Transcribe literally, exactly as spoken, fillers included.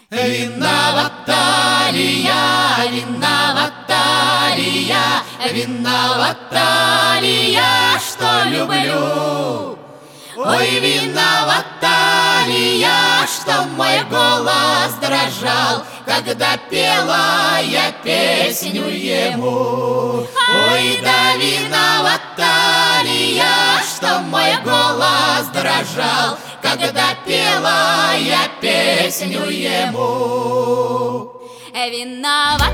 Виновата ли я, виновата ли я, виновата ли я, что люблю? Ой, виновата ли я, что мой голос дрожал, когда пела я песню ему? Ой, да виновата ли я, что мой голос дрожал, когда пела я песню ему? Виновата